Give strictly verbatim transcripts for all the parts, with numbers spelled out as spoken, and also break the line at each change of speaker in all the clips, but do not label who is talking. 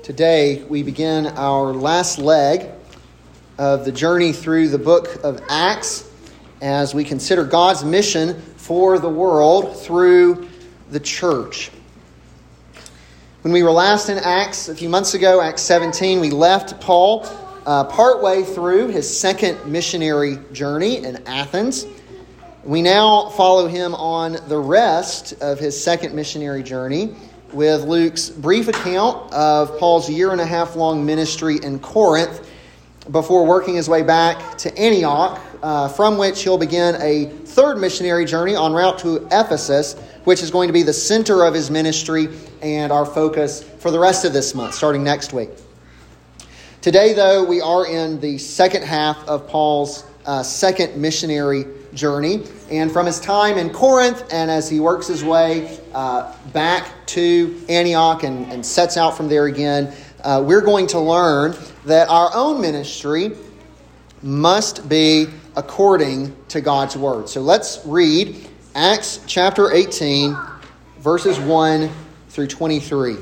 Today we begin our last leg of the journey through the book of Acts as we consider God's mission for the world through the church. When we were last in Acts a few months ago, Acts seventeen, we left Paul uh, partway through his second missionary journey in Athens. We now follow him on the rest of his second missionary journey with Luke's brief account of Paul's year and a half long ministry in Corinth before working his way back to Antioch, uh, from which he'll begin a third missionary journey en route to Ephesus, which is going to be the center of his ministry and our focus for the rest of this month, starting next week. Today, though, we are in the second half of Paul's uh, second missionary journey. And from his time in Corinth and as he works his way uh, back to Antioch and, and sets out from there again, uh, we're going to learn that our own ministry must be according to God's word. So let's read Acts chapter eighteen, verses one through twenty-three.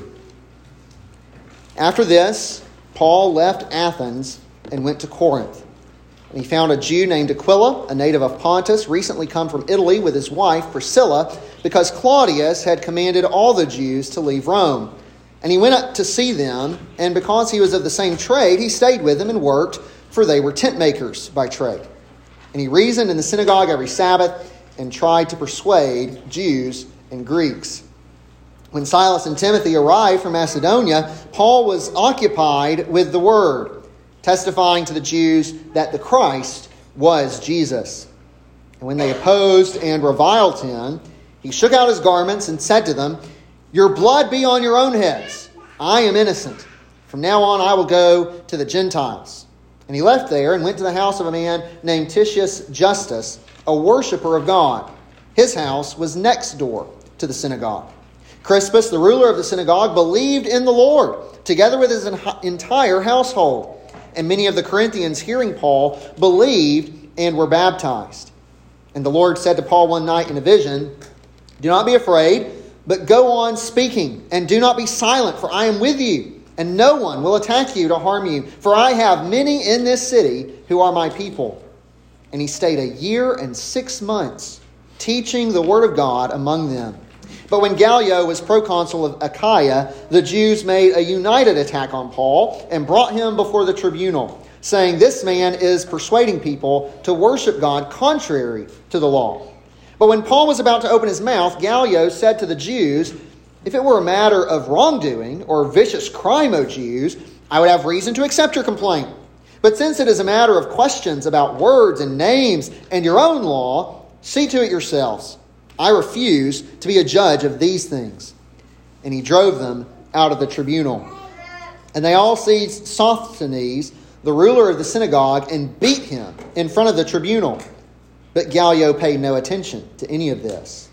After this, Paul left Athens and went to Corinth. And he found a Jew named Aquila, a native of Pontus, recently come from Italy with his wife Priscilla, because Claudius had commanded all the Jews to leave Rome. And he went up to see them, and because he was of the same trade, he stayed with them and worked, for they were tent makers by trade. And he reasoned in the synagogue every Sabbath and tried to persuade Jews and Greeks. When Silas and Timothy arrived from Macedonia, Paul was occupied with the word, testifying to the Jews that the Christ was Jesus. And when they opposed and reviled him, he shook out his garments and said to them, "Your blood be on your own heads. I am innocent. From now on I will go to the Gentiles." And he left there and went to the house of a man named Titius Justus, a worshiper of God. His house was next door to the synagogue. Crispus, the ruler of the synagogue, believed in the Lord, together with his entire household. And many of the Corinthians, hearing Paul, believed and were baptized. And the Lord said to Paul one night in a vision, "Do not be afraid, but go on speaking, and do not be silent, for I am with you, and no one will attack you to harm you, for I have many in this city who are my people." And he stayed a year and six months, teaching the word of God among them. But when Gallio was proconsul of Achaia, the Jews made a united attack on Paul and brought him before the tribunal, saying, "This man is persuading people to worship God contrary to the law." But when Paul was about to open his mouth, Gallio said to the Jews, "If it were a matter of wrongdoing or vicious crime, O Jews, I would have reason to accept your complaint. But since it is a matter of questions about words and names and your own law, see to it yourselves. I refuse to be a judge of these things." And he drove them out of the tribunal. And they all seized Sosthenes, the ruler of the synagogue, and beat him in front of the tribunal. But Gallio paid no attention to any of this.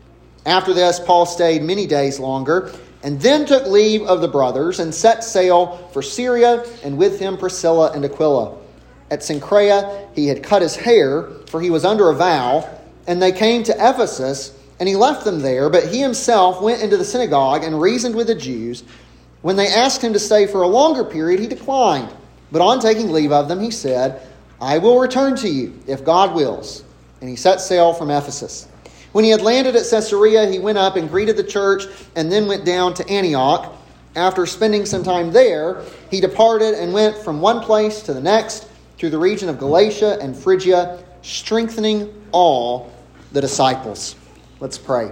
After this, Paul stayed many days longer, and then took leave of the brothers, and set sail for Syria, and with him Priscilla and Aquila. At Cenchrea he had cut his hair, for he was under a vow. And they came to Ephesus, and he left them there, but he himself went into the synagogue and reasoned with the Jews. When they asked him to stay for a longer period, he declined. But on taking leave of them, he said, "I will return to you, if God wills." And he set sail from Ephesus. When he had landed at Caesarea, he went up and greeted the church, and then went down to Antioch. After spending some time there, he departed and went from one place to the next, through the region of Galatia and Phrygia, strengthening all the disciples. Let's pray.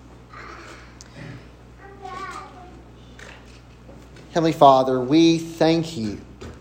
Heavenly Father, we thank you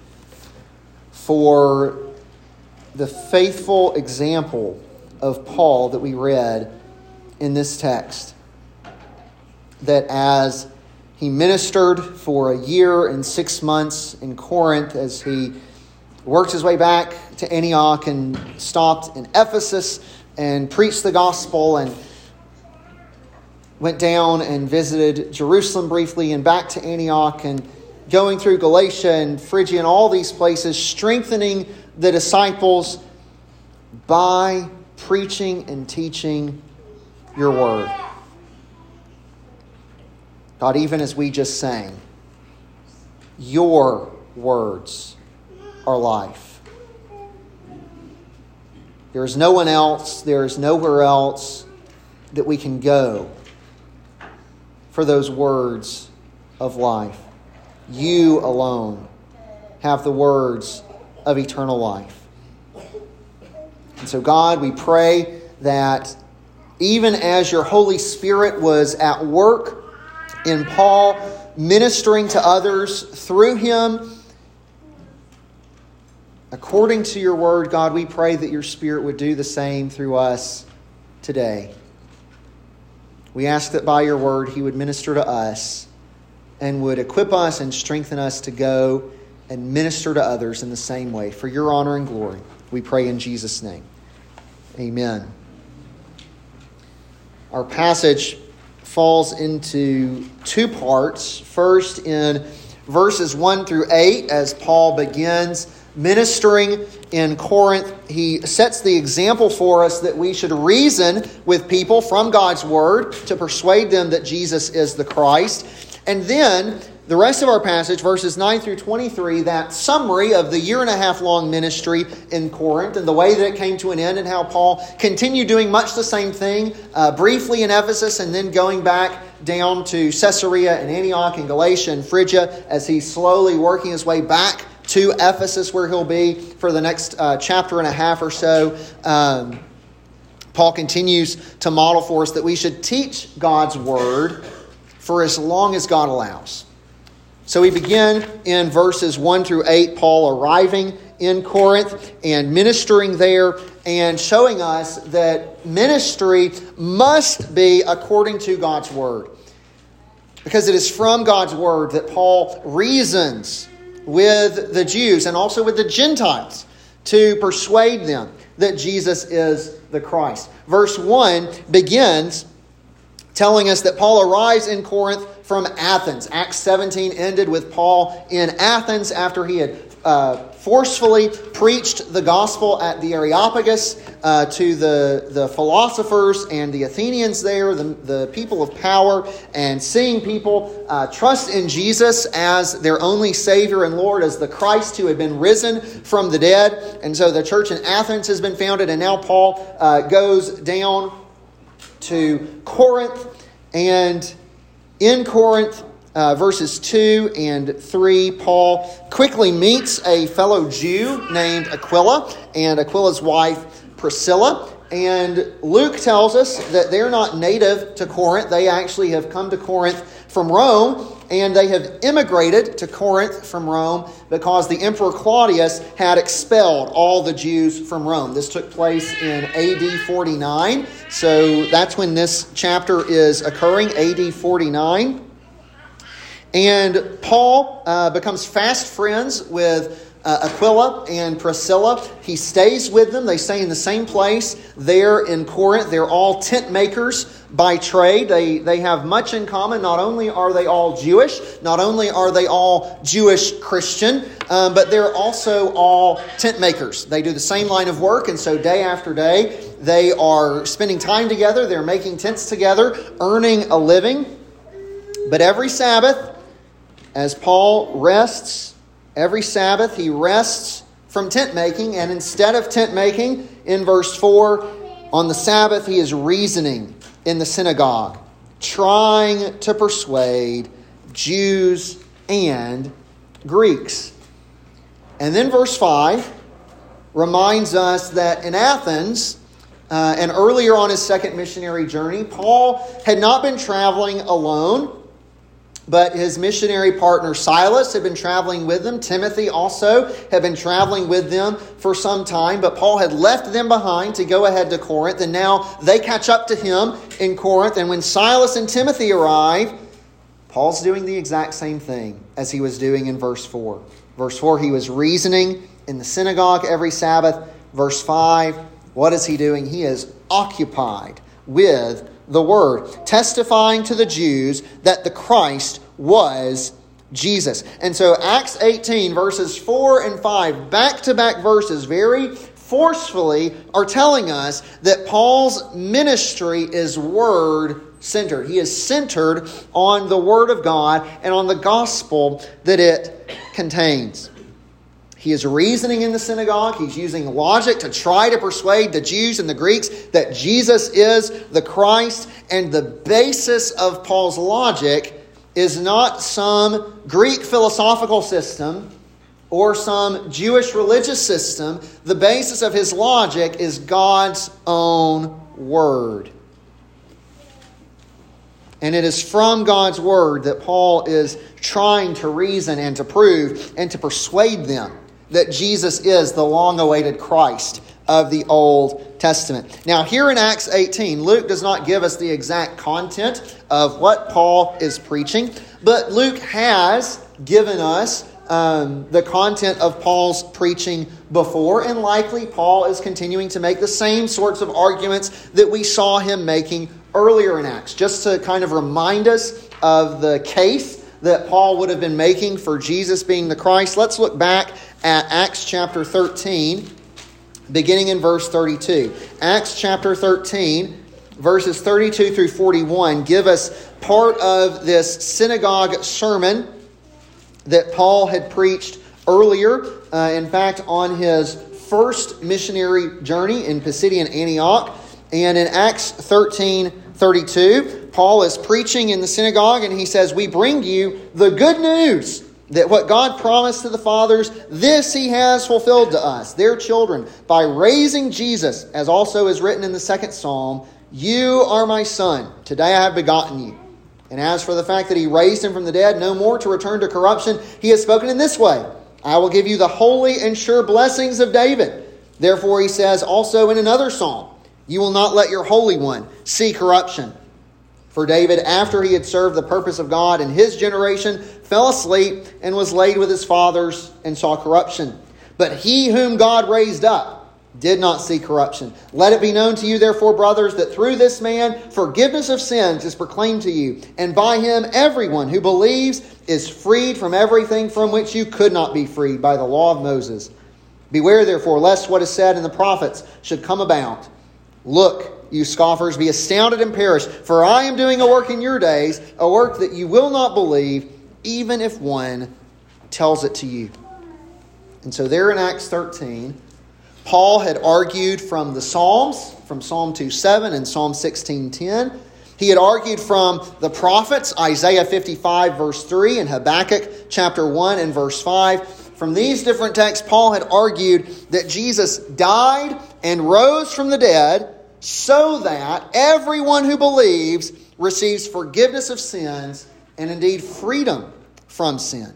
for the faithful example of Paul that we read in this text. That as he ministered for a year and six months in Corinth, as he worked his way back to Antioch and stopped in Ephesus and preached the gospel and went down and visited Jerusalem briefly and back to Antioch and going through Galatia and Phrygia and all these places, strengthening the disciples by preaching and teaching your word. God, even as we just sang, your words are life. There is no one else, there is nowhere else that we can go for those words of life. You alone have the words of eternal life. And so, God, we pray that even as your Holy Spirit was at work in Paul, ministering to others through him, according to your word, God, we pray that your Spirit would do the same through us today. We ask that by your word he would minister to us and would equip us and strengthen us to go and minister to others in the same way. For your honor and glory, we pray in Jesus' name. Amen. Our passage falls into two parts. First, in verses one through eight, as Paul begins ministering in Corinth, he sets the example for us that we should reason with people from God's word to persuade them that Jesus is the Christ. And then the rest of our passage, verses nine through twenty-three, that summary of the year and a half long ministry in Corinth and the way that it came to an end and how Paul continued doing much the same thing, uh, briefly in Ephesus and then going back down to Caesarea and Antioch and Galatia and Phrygia as he's slowly working his way back to Ephesus, where he'll be for the next uh, chapter and a half or so. Um, Paul continues to model for us that we should teach God's word for as long as God allows. So we begin in verses one through eight, Paul arriving in Corinth and ministering there and showing us that ministry must be according to God's word. Because it is from God's word that Paul reasons with the Jews and also with the Gentiles to persuade them that Jesus is the Christ. Verse one begins telling us that Paul arrives in Corinth from Athens. Acts seventeen ended with Paul in Athens after he had uh, forcefully preached the gospel at the Areopagus uh, to the, the philosophers and the Athenians there, the, the people of power, and seeing people uh, trust in Jesus as their only Savior and Lord, as the Christ who had been risen from the dead. And so the church in Athens has been founded, and now Paul uh, goes down to Corinth, and in Corinth, uh, verses two and three, Paul quickly meets a fellow Jew named Aquila and Aquila's wife Priscilla. And Luke tells us that they're not native to Corinth. They actually have come to Corinth from Rome, and they have immigrated to Corinth from Rome because the Emperor Claudius had expelled all the Jews from Rome. This took place in A D forty-nine, so that's when this chapter is occurring, A D forty-nine. And Paul uh, becomes fast friends with Uh, Aquila and Priscilla. He stays with them. They stay in the same place there in Corinth. They're all tent makers by trade. They, they have much in common. Not only are they all Jewish, not only are they all Jewish Christian, um, but they're also all tent makers. They do the same line of work, and so day after day, they are spending time together. They're making tents together, earning a living. But every Sabbath, as Paul rests, Every Sabbath, he rests from tent making, and instead of tent making, in verse four, on the Sabbath, he is reasoning in the synagogue, trying to persuade Jews and Greeks. And then verse five reminds us that in Athens, uh, and earlier on his second missionary journey, Paul had not been traveling alone, but his missionary partner Silas had been traveling with them. Timothy also had been traveling with them for some time. But Paul had left them behind to go ahead to Corinth. And now they catch up to him in Corinth. And when Silas and Timothy arrive, Paul's doing the exact same thing as he was doing in verse four. Verse four, he was reasoning in the synagogue every Sabbath. Verse five, what is he doing? He is occupied with the word, testifying to the Jews that the Christ was Jesus. And so Acts eighteen, verses four and five, back-to-back verses, very forcefully are telling us that Paul's ministry is word centered. He is centered on the Word of God and on the gospel that it contains. He is reasoning in the synagogue. He's using logic to try to persuade the Jews and the Greeks that Jesus is the Christ. And the basis of Paul's logic is not some Greek philosophical system or some Jewish religious system. The basis of his logic is God's own Word. And it is from God's Word that Paul is trying to reason and to prove and to persuade them that Jesus is the long-awaited Christ of the Old Testament. Now, here in Acts eighteen, Luke does not give us the exact content of what Paul is preaching, but Luke has given us um, the content of Paul's preaching before, and likely Paul is continuing to make the same sorts of arguments that we saw him making earlier in Acts, just to kind of remind us of the case that Paul would have been making for Jesus being the Christ. Let's look back at Acts chapter thirteen, beginning in verse thirty-two. Acts chapter thirteen, verses thirty-two through forty-one, give us part of this synagogue sermon that Paul had preached earlier. Uh, in fact, on his first missionary journey in Pisidian Antioch. And in Acts thirteen thirty-two, Paul is preaching in the synagogue, and he says, "We bring you the good news that what God promised to the fathers, this he has fulfilled to us, their children, by raising Jesus, as also is written in the second psalm, 'You are my son, today I have begotten you.' And as for the fact that he raised him from the dead, no more to return to corruption, he has spoken in this way, 'I will give you the holy and sure blessings of David.' Therefore he says also in another psalm, 'You will not let your Holy One see corruption.' For David, after he had served the purpose of God in his generation, fell asleep and was laid with his fathers and saw corruption. But he whom God raised up did not see corruption. Let it be known to you, therefore, brothers, that through this man forgiveness of sins is proclaimed to you. And by him everyone who believes is freed from everything from which you could not be freed by the law of Moses. Beware, therefore, lest what is said in the prophets should come about. Look, you scoffers, be astounded and perish, for I am doing a work in your days, a work that you will not believe, even if one tells it to you." And so there in Acts thirteen, Paul had argued from the Psalms, from Psalm two seven and Psalm sixteen ten. He had argued from the prophets, Isaiah fifty-five verse three and Habakkuk chapter one and verse five. From these different texts, Paul had argued that Jesus died and rose from the dead so that everyone who believes receives forgiveness of sins and indeed freedom from sin.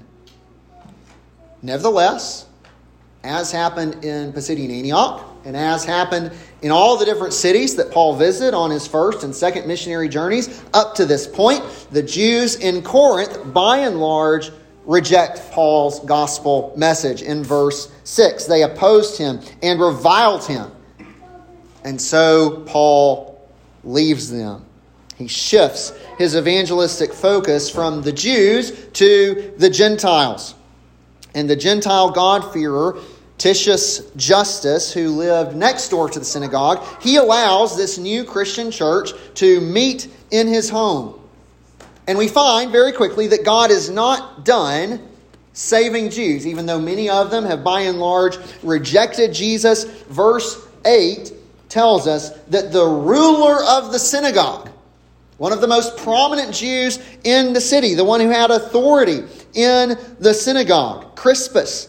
Nevertheless, as happened in Pisidian Antioch, and as happened in all the different cities that Paul visited on his first and second missionary journeys up to this point, the Jews in Corinth, by and large, reject Paul's gospel message. In verse six, they opposed him and reviled him. And so Paul leaves them. He shifts his evangelistic focus from the Jews to the Gentiles. And the Gentile God-fearer, Titius Justus, who lived next door to the synagogue, he allows this new Christian church to meet in his home. And we find very quickly that God is not done saving Jews, even though many of them have by and large rejected Jesus. Verse eight tells us that the ruler of the synagogue, one of the most prominent Jews in the city, the one who had authority in the synagogue, Crispus,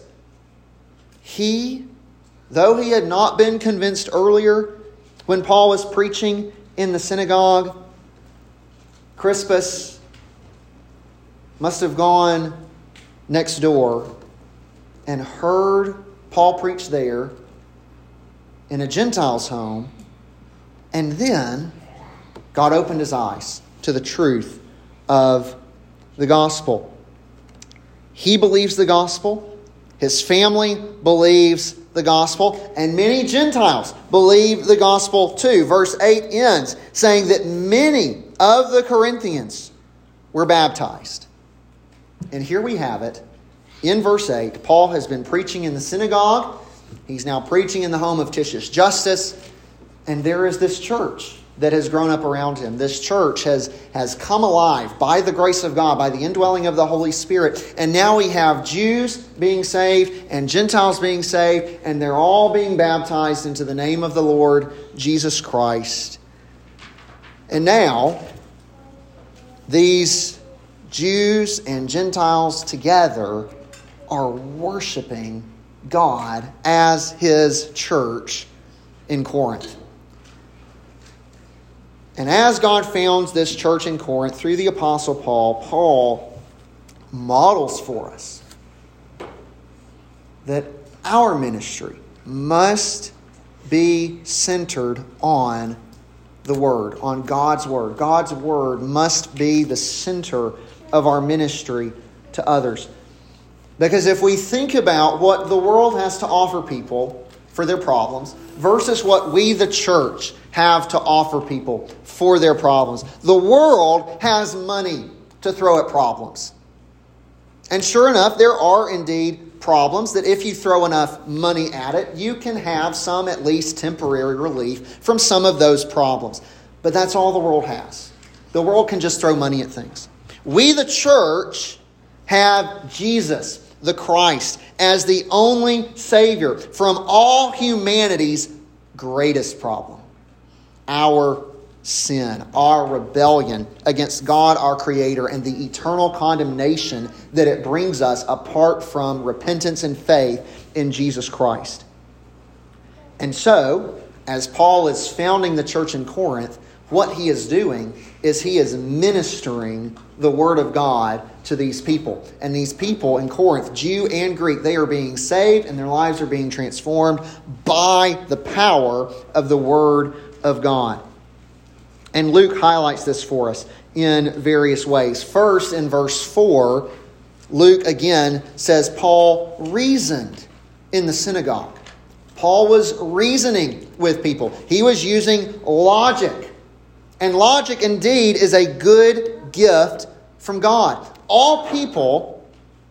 he, though he had not been convinced earlier when Paul was preaching in the synagogue, Crispus must have gone next door and heard Paul preach there in a Gentile's home, and then God opened his eyes to the truth of the gospel. He believes the gospel. His family believes the gospel. And many Gentiles believe the gospel too. Verse eight ends saying that many of the Corinthians were baptized. And here we have it. In verse eight, Paul has been preaching in the synagogue. He's now preaching in the home of Titius Justus. And there is this church that has grown up around him. This church has, has come alive by the grace of God, by the indwelling of the Holy Spirit. And now we have Jews being saved and Gentiles being saved, and they're all being baptized into the name of the Lord Jesus Christ. And now, these Jews and Gentiles together are worshiping God as His church in Corinth. And as God founds this church in Corinth through the Apostle Paul, Paul models for us that our ministry must be centered on the Word, on God's Word. God's Word must be the center of our ministry to others. Because if we think about what the world has to offer people for their problems versus what we, the church, have to offer people for their problems, the world has money to throw at problems. And sure enough, there are indeed problems that if you throw enough money at it, you can have some at least temporary relief from some of those problems. But that's all the world has. The world can just throw money at things. We, the church, have Jesus, the Christ, as the only Savior from all humanity's greatest problem. Our sin, our rebellion against God, our Creator, and the eternal condemnation that it brings us apart from repentance and faith in Jesus Christ. And so, as Paul is founding the church in Corinth, what he is doing is he is ministering the Word of God to these people. And these people in Corinth, Jew and Greek, they are being saved and their lives are being transformed by the power of the Word of God. And Luke highlights this for us in various ways. First, in verse four, Luke again says Paul reasoned in the synagogue. Paul was reasoning with people. He was using logic. And logic indeed is a good gift from God. All people,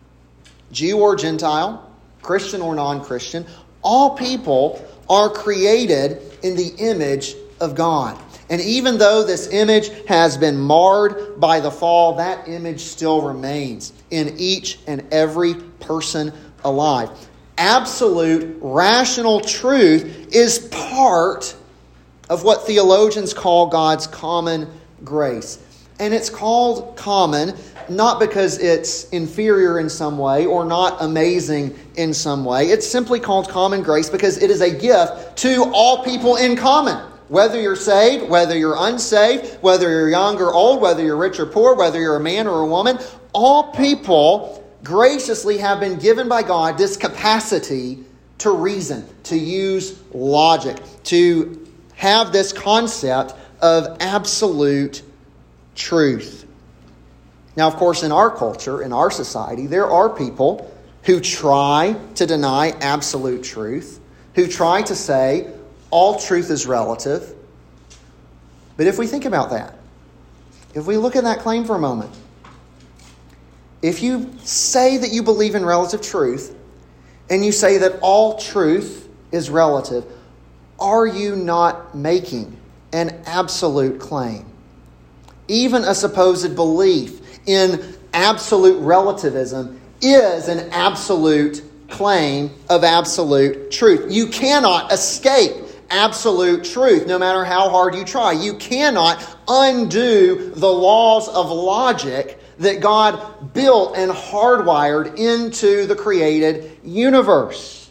Jew or Gentile, Christian or non-Christian, all people are created in the image of God. And even though this image has been marred by the fall, that image still remains in each and every person alive. Absolute rational truth is part of what theologians call God's common grace. And it's called common not because it's inferior in some way or not amazing in some way. It's simply called common grace because it is a gift to all people in common. Whether you're saved, whether you're unsaved, whether you're young or old, whether you're rich or poor, whether you're a man or a woman, all people graciously have been given by God this capacity to reason, to use logic, to have this concept of absolute truth. Now, of course, in our culture, in our society, there are people who try to deny absolute truth, who try to say all truth is relative. But if we think about that, if we look at that claim for a moment, if you say that you believe in relative truth, and you say that all truth is relative, are you not making an absolute claim? Even a supposed belief in absolute relativism is an absolute claim of absolute truth. You cannot escape absolute truth, no matter how hard you try. You cannot undo the laws of logic that God built and hardwired into the created universe.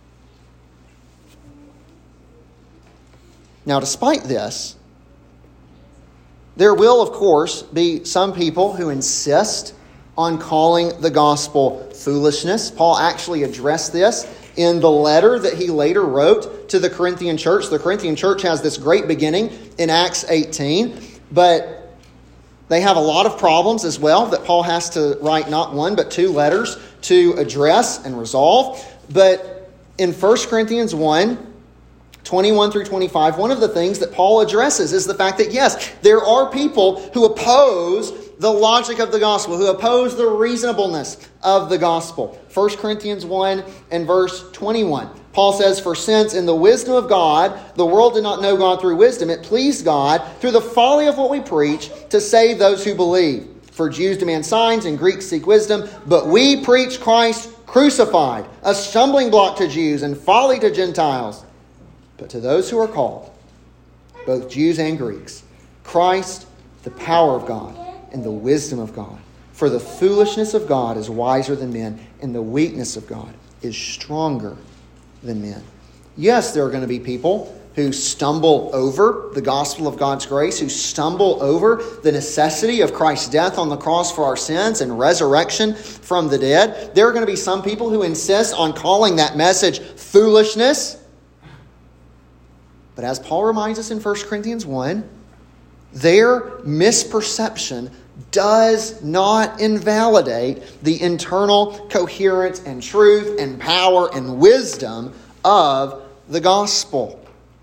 Now, despite this, there will, of course, be some people who insist on calling the gospel foolishness. Paul actually addressed this in the letter that he later wrote to the Corinthian church. The Corinthian church has this great beginning in Acts eighteen, but they have a lot of problems as well that Paul has to write not one but two letters to address and resolve. But in First Corinthians one, twenty-one through twenty-five, one of the things that Paul addresses is the fact that, yes, there are people who oppose the logic of the gospel, who oppose the reasonableness of the gospel. First Corinthians one and verse twenty-one. Paul says, "For since in the wisdom of God, the world did not know God through wisdom, it pleased God, through the folly of what we preach, to save those who believe. For Jews demand signs and Greeks seek wisdom, but we preach Christ crucified, a stumbling block to Jews and folly to Gentiles. But to those who are called, both Jews and Greeks, Christ, the power of God and the wisdom of God. For the foolishness of God is wiser than men, and the weakness of God is stronger than men." Yes, there are going to be people who stumble over the gospel of God's grace, who stumble over the necessity of Christ's death on the cross for our sins and resurrection from the dead. There are going to be some people who insist on calling that message foolishness. But as Paul reminds us in First Corinthians one, their misperception does not invalidate the internal coherence and truth and power and wisdom of the gospel.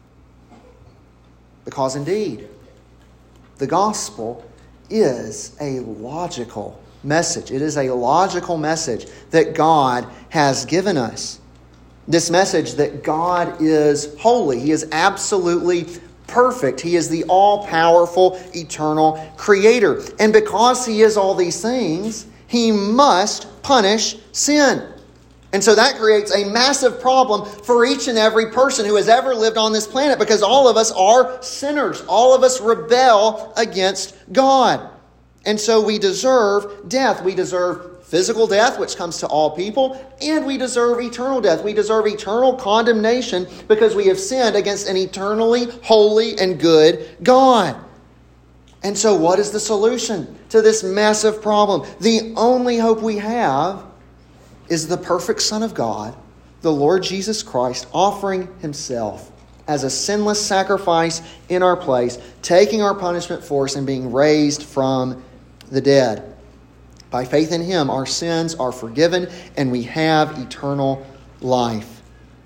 Because indeed, the gospel is a logical message. It is a logical message that God has given us. This message that God is holy. He is absolutely perfect. He is the all-powerful, eternal creator. And because He is all these things, He must punish sin. And so that creates a massive problem for each and every person who has ever lived on this planet, because all of us are sinners. All of us rebel against God. And so we deserve death. We deserve physical death, which comes to all people, and we deserve eternal death. We deserve eternal condemnation because we have sinned against an eternally holy and good God. And so what is the solution to this massive problem? The only hope we have is the perfect Son of God, the Lord Jesus Christ, offering Himself as a sinless sacrifice in our place, taking our punishment for us and being raised from the dead. By faith in Him, our sins are forgiven and we have eternal life.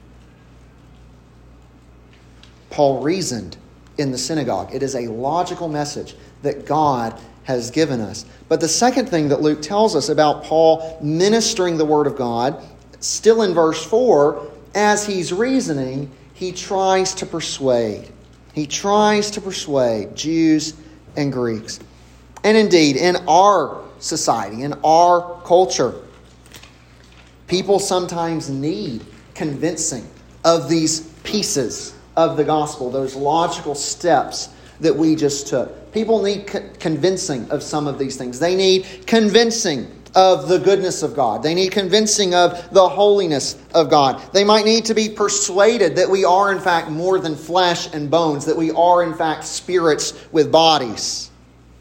Paul reasoned in the synagogue. It is a logical message that God has given us. But the second thing that Luke tells us about Paul ministering the Word of God, still in verse four, as he's reasoning, he tries to persuade. He tries to persuade Jews and Greeks. And indeed, in our society, in our culture, people sometimes need convincing of these pieces of the gospel, those logical steps that we just took. People need co- convincing of some of these things. They need convincing of the goodness of God. They need convincing of the holiness of God. They might need to be persuaded that we are in fact more than flesh and bones, that we are in fact spirits with bodies.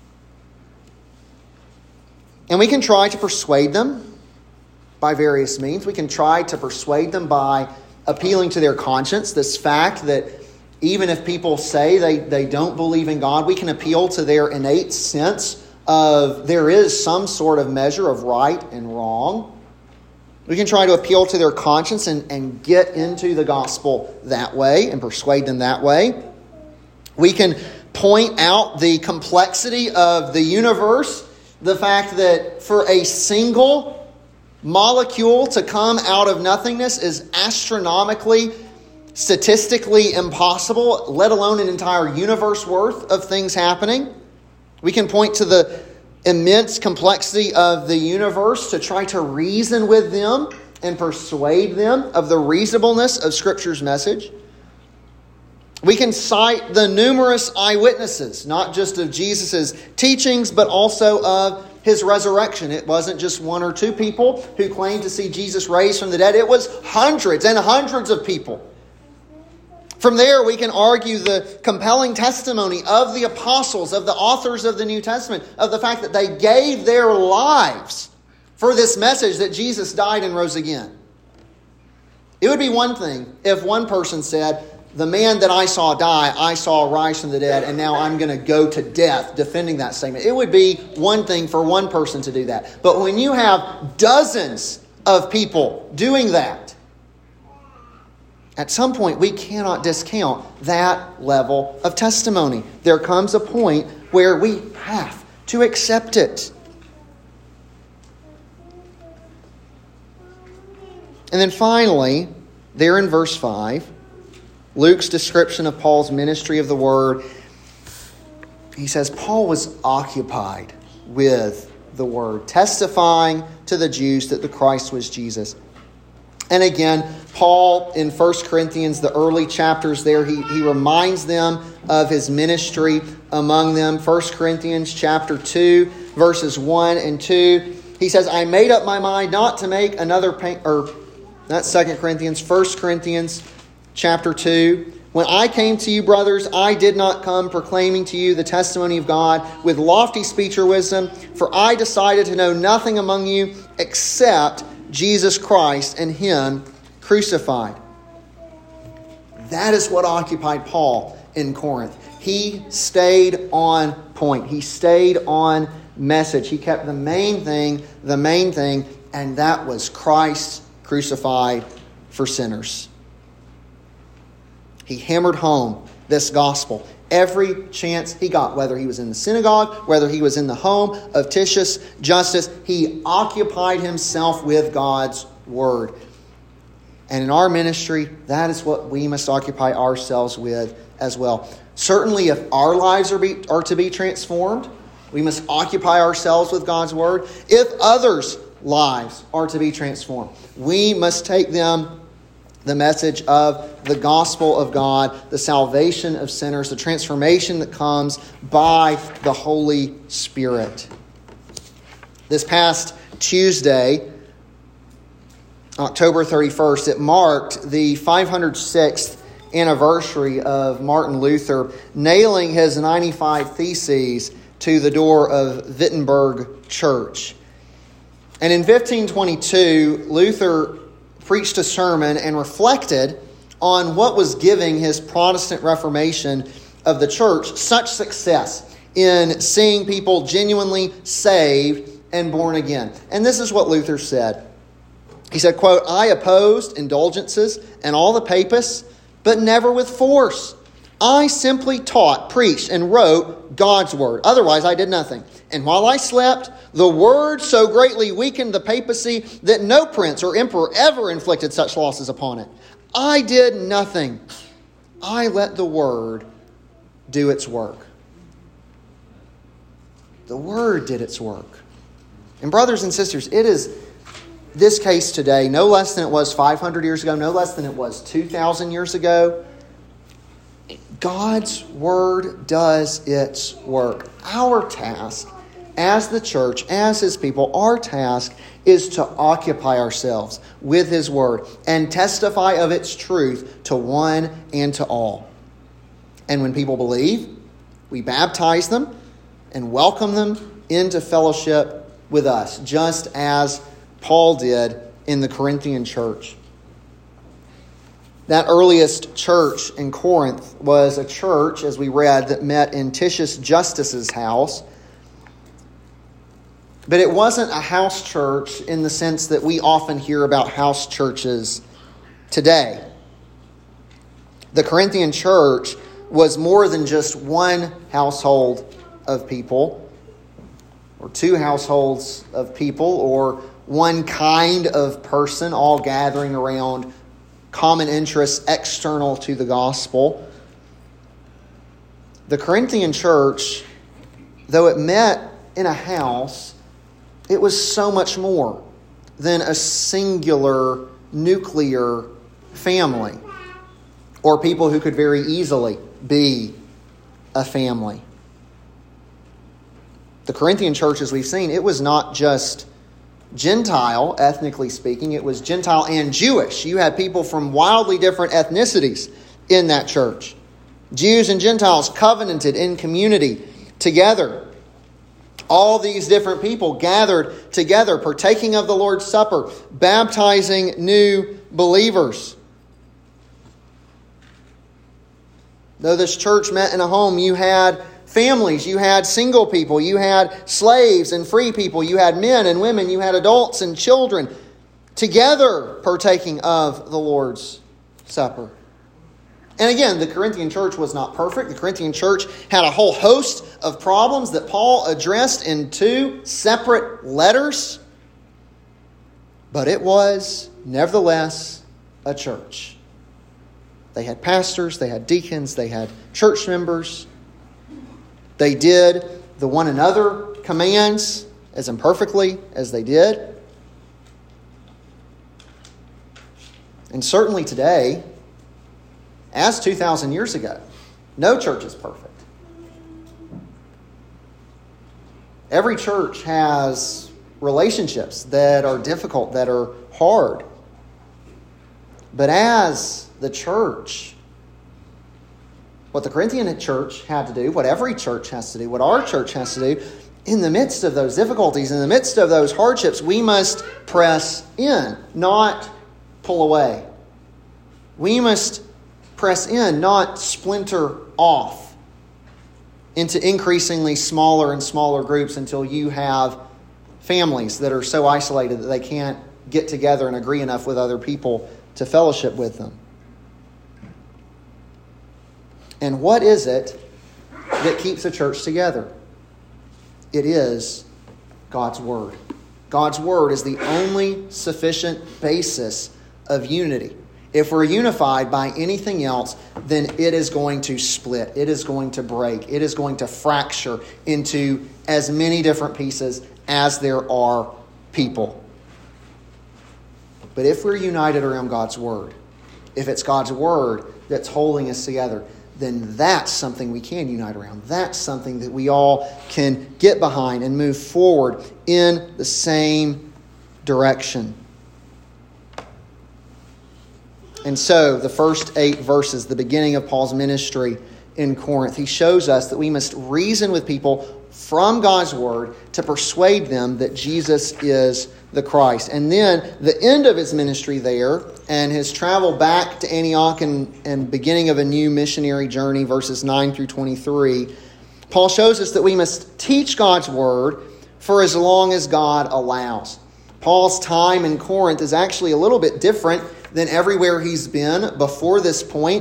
And we can try to persuade them by various means. We can try to persuade them by appealing to their conscience, this fact that even if people say they, they don't believe in God, we can appeal to their innate sense of there is some sort of measure of right and wrong. We can try to appeal to their conscience and, and get into the gospel that way and persuade them that way. We can point out the complexity of the universe, the fact that for a single molecule to come out of nothingness is astronomically, statistically impossible, let alone an entire universe worth of things happening. We can point to the immense complexity of the universe to try to reason with them and persuade them of the reasonableness of Scripture's message. We can cite the numerous eyewitnesses, not just of Jesus' teachings, but also of His resurrection. It wasn't just one or two people who claimed to see Jesus raised from the dead. It was hundreds and hundreds of people. From there, we can argue the compelling testimony of the apostles, of the authors of the New Testament, of the fact that they gave their lives for this message that Jesus died and rose again. It would be one thing if one person said, the man that I saw die, I saw rise from the dead, and now I'm going to go to death defending that statement. It would be one thing for one person to do that. But when you have dozens of people doing that, at some point, we cannot discount that level of testimony. There comes a point where we have to accept it. And then finally, there in verse five, Luke's description of Paul's ministry of the word, he says Paul was occupied with the word, testifying to the Jews that the Christ was Jesus. And again, Paul in First Corinthians, the early chapters there, he, he reminds them of his ministry among them. First Corinthians chapter two, verses one and two. He says, I made up my mind not to make another, pain, or not Second Corinthians, First Corinthians chapter two. When I came to you, brothers, I did not come proclaiming to you the testimony of God with lofty speech or wisdom, for I decided to know nothing among you except Jesus Christ and Him crucified. That is what occupied Paul in Corinth. He stayed on point. He stayed on message. He kept the main thing, the main thing, and that was Christ crucified for sinners. He hammered home this gospel every chance he got, whether he was in the synagogue, whether he was in the home of Titius Justus. He occupied himself with God's word. And in our ministry, that is what we must occupy ourselves with as well. Certainly, if our lives are, be, are to be transformed, we must occupy ourselves with God's word. If others' lives are to be transformed, we must take them the message of the gospel of God, the salvation of sinners, the transformation that comes by the Holy Spirit. This past Tuesday, October thirty-first, it marked the five hundred sixth anniversary of Martin Luther nailing his ninety-five Theses to the door of Wittenberg Church. And in fifteen twenty-two, Luther preached a sermon and reflected on what was giving his Protestant Reformation of the church such success in seeing people genuinely saved and born again. And this is what Luther said. He said, quote, I opposed indulgences and all the papists, but never with force. I simply taught, preached, and wrote God's word. Otherwise, I did nothing. And while I slept, the word so greatly weakened the papacy that no prince or emperor ever inflicted such losses upon it. I did nothing. I let the word do its work. The word did its work. And brothers and sisters, it is this case today, no less than it was five hundred years ago, no less than it was two thousand years ago. God's word does its work. Our task as the church, as His people, our task is to occupy ourselves with His word and testify of its truth to one and to all. And when people believe, we baptize them and welcome them into fellowship with us, just as Paul did in the Corinthian church. That earliest church in Corinth was a church, as we read, that met in Titius Justus's house. But it wasn't a house church in the sense that we often hear about house churches today. The Corinthian church was more than just one household of people, or two households of people, or one kind of person all gathering around common interests external to the gospel. The Corinthian church, though it met in a house, it was so much more than a singular nuclear family or people who could very easily be a family. The Corinthian church, as we've seen, it was not just Gentile, ethnically speaking. It was Gentile and Jewish. You had people from wildly different ethnicities in that church. Jews and Gentiles covenanted in community together. All these different people gathered together, partaking of the Lord's Supper, baptizing new believers. Though this church met in a home, you had families, you had single people, you had slaves and free people, you had men and women, you had adults and children, together partaking of the Lord's Supper. And again, the Corinthian church was not perfect. The Corinthian church had a whole host of problems that Paul addressed in two separate letters. But it was, nevertheless, a church. They had pastors, they had deacons, they had church members. They did the one another commands as imperfectly as they did. And certainly today, as two thousand years ago, no church is perfect. Every church has relationships that are difficult, that are hard. But as the church, what the Corinthian church had to do, what every church has to do, what our church has to do, in the midst of those difficulties, in the midst of those hardships, we must press in, not pull away. We must press in, not splinter off into increasingly smaller and smaller groups until you have families that are so isolated that they can't get together and agree enough with other people to fellowship with them. And what is it that keeps a church together? It is God's Word. God's Word is the only sufficient basis of unity. If we're unified by anything else, then it is going to split. It is going to break. It is going to fracture into as many different pieces as there are people. But if we're united around God's Word, if it's God's Word that's holding us together, then that's something we can unite around. That's something that we all can get behind and move forward in the same direction. And so, the first eight verses, the beginning of Paul's ministry in Corinth, he shows us that we must reason with people from God's Word to persuade them that Jesus is the Christ. And then the end of his ministry there and his travel back to Antioch and, and beginning of a new missionary journey, verses nine through twenty-three, Paul shows us that we must teach God's Word for as long as God allows. Paul's time in Corinth is actually a little bit different than everywhere he's been before this point.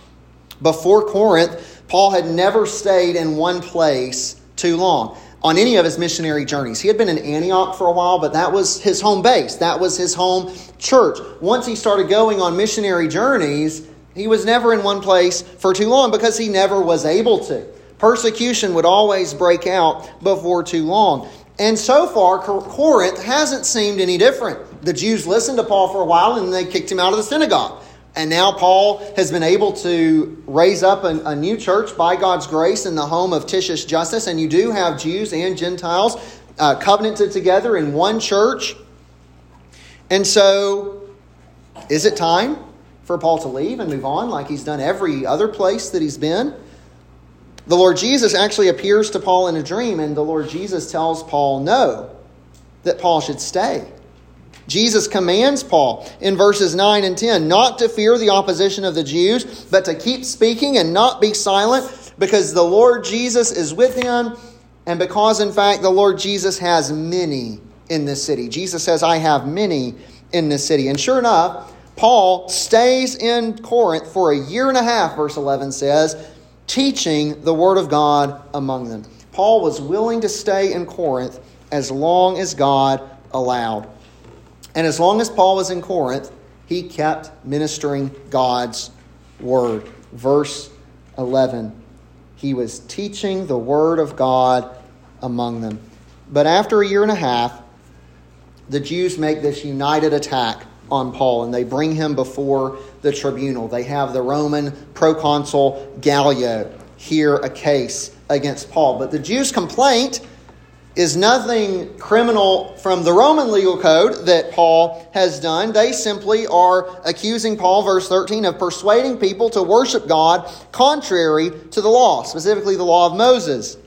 Before Corinth, Paul had never stayed in one place too long on any of his missionary journeys. He had been in Antioch for a while, but that was his home base. That was his home church. Once he started going on missionary journeys, he was never in one place for too long because he never was able to. Persecution would always break out before too long. And so far, Corinth hasn't seemed any different. The Jews listened to Paul for a while and they kicked him out of the synagogue. And now Paul has been able to raise up a, a new church by God's grace in the home of Titius Justus. And you do have Jews and Gentiles uh, covenanted together in one church. And so, is it time for Paul to leave and move on like he's done every other place that he's been? The Lord Jesus actually appears to Paul in a dream, and the Lord Jesus tells Paul no, that Paul should stay. Jesus commands Paul in verses nine and ten not to fear the opposition of the Jews, but to keep speaking and not be silent, because the Lord Jesus is with him, and because, in fact, the Lord Jesus has many in this city. Jesus says, I have many in this city. And sure enough, Paul stays in Corinth for a year and a half, verse eleven says, teaching the Word of God among them. Paul was willing to stay in Corinth as long as God allowed. And as long as Paul was in Corinth, he kept ministering God's Word. Verse eleven, he was teaching the Word of God among them. But after a year and a half, the Jews make this united attack on Paul, and they bring him before the tribunal. They have the Roman proconsul Gallio hear a case against Paul. But the Jews' complaint is nothing criminal from the Roman legal code that Paul has done. They simply are accusing Paul, verse thirteen, of persuading people to worship God contrary to the law, specifically the law of Moses.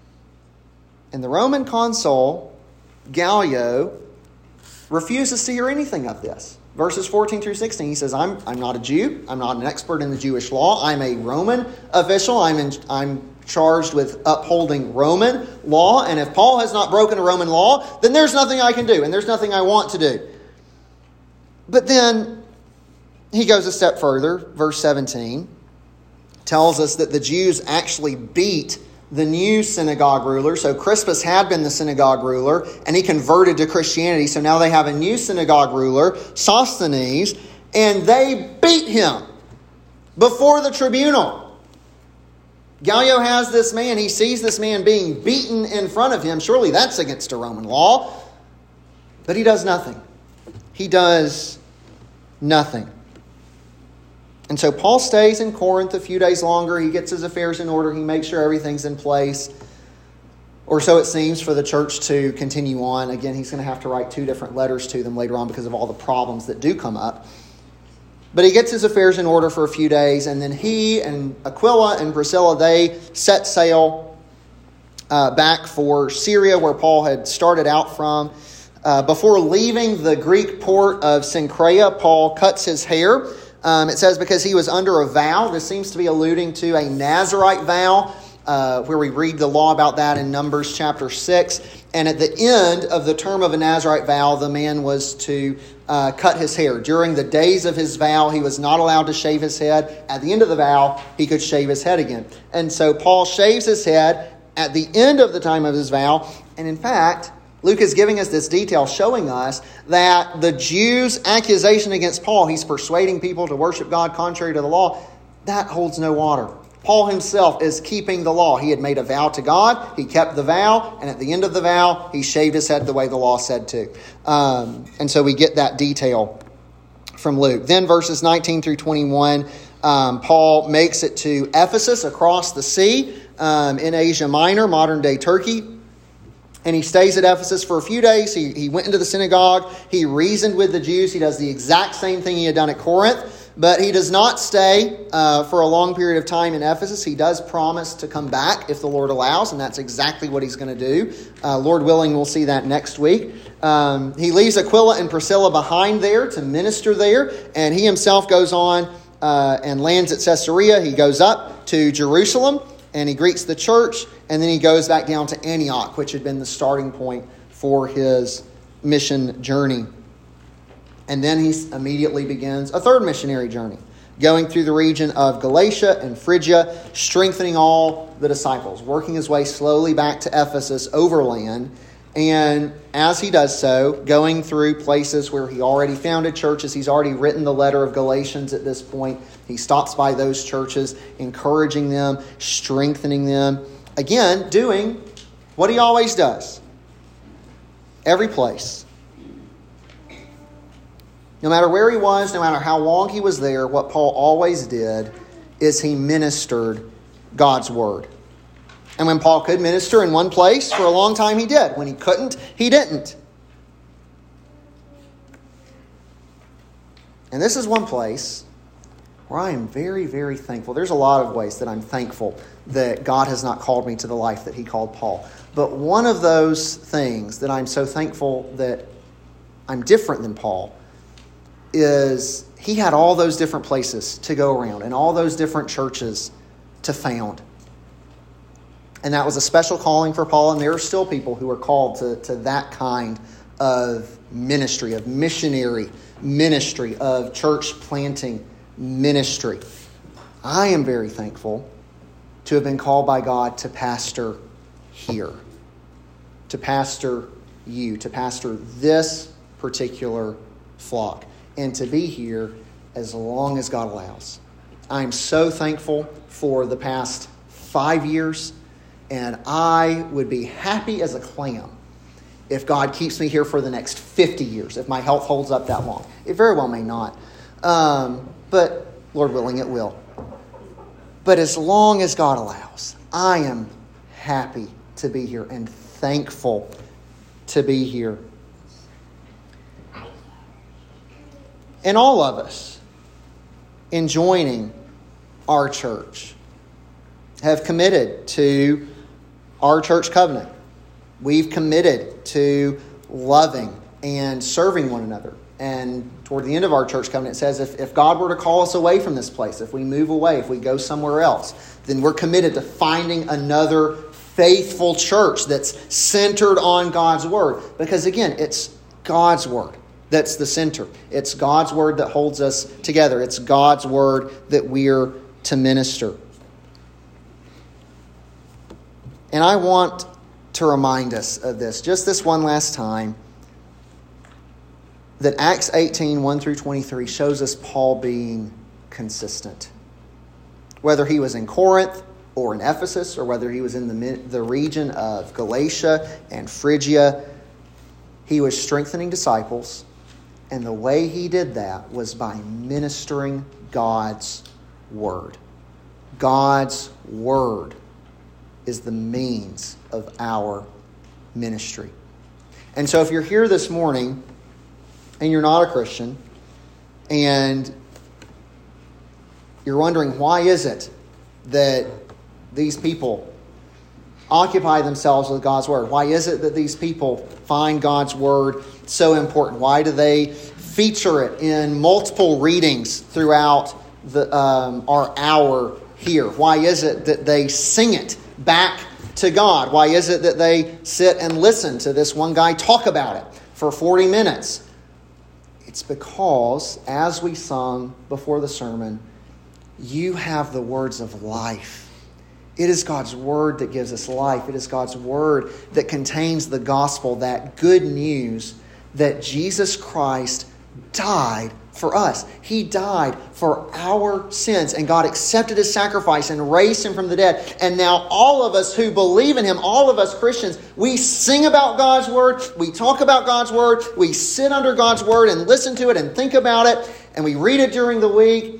And the Roman consul Gallio refuses to hear anything of this. Verses fourteen through sixteen, he says, I'm, I'm not a Jew. I'm not an expert in the Jewish law. I'm a Roman official. I'm, in, I'm charged with upholding Roman law. And if Paul has not broken a Roman law, then there's nothing I can do. And there's nothing I want to do. But then he goes a step further. Verse seventeen tells us that the Jews actually beat the new synagogue ruler. So Crispus had been the synagogue ruler, and he converted to Christianity. So now they have a new synagogue ruler, Sosthenes, And they beat him before the tribunal. Gallio has this man. He sees this man being beaten in front of him. Surely that's against a Roman law. But he does nothing. He does nothing. And so Paul stays in Corinth a few days longer. He gets his affairs in order. He makes sure everything's in place. Or so it seems for the church to continue on. Again, he's going to have to write two different letters to them later on because of all the problems that do come up. But he gets his affairs in order for a few days. And then he and Aquila and Priscilla, they set sail uh, back for Syria, where Paul had started out from. Uh, before leaving the Greek port of Cenchrea, Paul cuts his hair. Um, it says because he was under a vow. This seems to be alluding to a Nazirite vow, uh, where we read the law about that in Numbers chapter six. And at the end of the term of a Nazirite vow, the man was to uh, cut his hair. During the days of his vow, he was not allowed to shave his head. At the end of the vow, he could shave his head again. And so Paul shaves his head at the end of the time of his vow. And in fact, Luke is giving us this detail showing us that the Jews' accusation against Paul, he's persuading people to worship God contrary to the law, that holds no water. Paul himself is keeping the law. He had made a vow to God. He kept the vow. And at the end of the vow, he shaved his head the way the law said to. Um, and so we get that detail from Luke. Then verses nineteen through twenty-one, um, Paul makes it to Ephesus across the sea um, in Asia Minor, modern-day Turkey. And he stays at Ephesus for a few days. He, he went into the synagogue. He reasoned with the Jews. He does the exact same thing he had done at Corinth. But he does not stay uh, for a long period of time in Ephesus. He does promise to come back if the Lord allows. And that's exactly what he's going to do. Uh, Lord willing, we'll see that next week. Um, he leaves Aquila and Priscilla behind there to minister there. And he himself goes on uh, and lands at Caesarea. He goes up to Jerusalem. And he greets the church, and then he goes back down to Antioch, which had been the starting point for his mission journey. And then he immediately begins a third missionary journey, going through the region of Galatia and Phrygia, strengthening all the disciples, working his way slowly back to Ephesus overland. And as he does so, going through places where he already founded churches, he's already written the letter of Galatians at this point. He stops by those churches, encouraging them, strengthening them. Again, doing what he always does. Every place. No matter where he was, no matter how long he was there, what Paul always did is he ministered God's word. And when Paul could minister in one place, for a long time he did. When he couldn't, he didn't. And this is one place where I am very, very thankful. There's a lot of ways that I'm thankful that God has not called me to the life that he called Paul. But one of those things that I'm so thankful that I'm different than Paul is he had all those different places to go around and all those different churches to found. And that was a special calling for Paul. And there are still people who are called to, to that kind of ministry, of missionary ministry, of church planting ministry. I am very thankful to have been called by God to pastor here, to pastor you, to pastor this particular flock, and to be here as long as God allows. I'm so thankful for the past five years. And I would be happy as a clam if God keeps me here for the next fifty years, if my health holds up that long. It very well may not. Um, but Lord willing, it will. But as long as God allows, I am happy to be here and thankful to be here. And all of us, in joining our church, have committed to our church covenant. We've committed to loving and serving one another. And toward the end of our church covenant, it says if, if God were to call us away from this place, if we move away, if we go somewhere else, then we're committed to finding another faithful church that's centered on God's word. Because again, it's God's word that's the center. It's God's word that holds us together. It's God's word that we're to minister. And I want to remind us of this, just this one last time. that Acts eighteen, one through twenty-three shows us Paul being consistent. Whether he was in Corinth or in Ephesus, or whether he was in the, the region of Galatia and Phrygia, he was strengthening disciples. And the way he did that was by ministering God's word. God's word is the means of our ministry. And so if you're here this morning and you're not a Christian, and you're wondering, why is it that these people occupy themselves with God's word? Why is it that these people find God's word so important? Why do they feature it in multiple readings throughout the um, our hour here? Why is it that they sing it back to God? Why is it that they sit and listen to this one guy talk about it for forty minutes? It's because, as we sung before the sermon, you have the words of life. It is God's word that gives us life. It is God's word that contains the gospel, that good news that Jesus Christ died for us. He died for our sins, and God accepted his sacrifice and raised him from the dead. And now all of us who believe in him, all of us Christians, we sing about God's word, we talk about God's word, we sit under God's word and listen to it and think about it, and we read it during the week.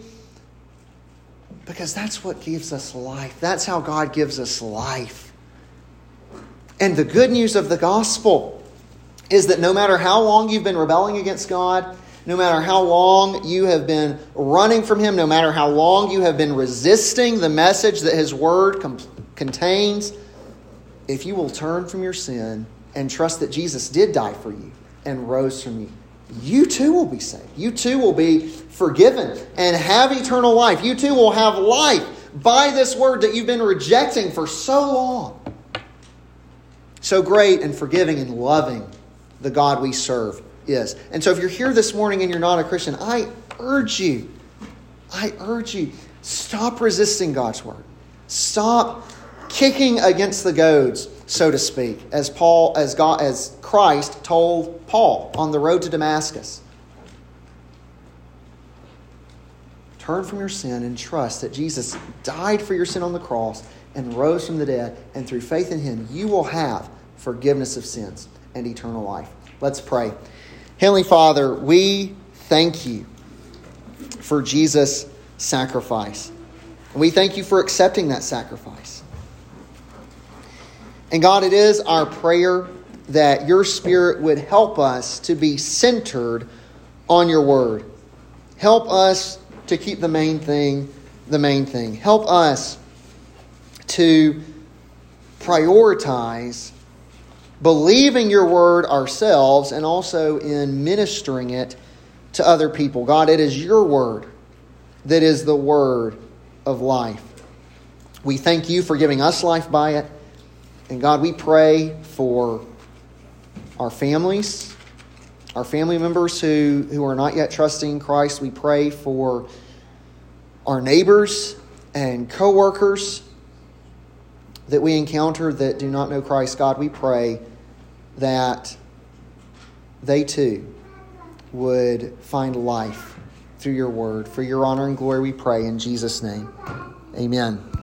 Because that's what gives us life. That's how God gives us life. And the good news of the gospel is that no matter how long you've been rebelling against God, no matter how long you have been running from him, no matter how long you have been resisting the message that his word com- contains, if you will turn from your sin and trust that Jesus did die for you and rose from you, you too will be saved. You too will be forgiven and have eternal life. You too will have life by this word that you've been rejecting for so long. So great and forgiving and loving the God we serve is. And so if you're here this morning and you're not a Christian, I urge you, I urge you, stop resisting God's word. Stop kicking against the goads, so to speak, as Paul, as God, as Christ told Paul on the road to Damascus. Turn from your sin and trust that Jesus died for your sin on the cross and rose from the dead, and through faith in him, you will have forgiveness of sins and eternal life. Let's pray. Heavenly Father, we thank you for Jesus' sacrifice. And we thank you for accepting that sacrifice. And God, it is our prayer that your Spirit would help us to be centered on your word. Help us to keep the main thing the main thing. Help us to prioritize believing your word ourselves and also in ministering it to other people. God, it is your word that is the word of life. We thank you for giving us life by it. And God, we pray for our families, our family members who, who are not yet trusting in Christ. We pray for our neighbors and co-workers that we encounter that do not know Christ. God, we pray that they too would find life through your word. For your honor and glory we pray in Jesus' name. Amen.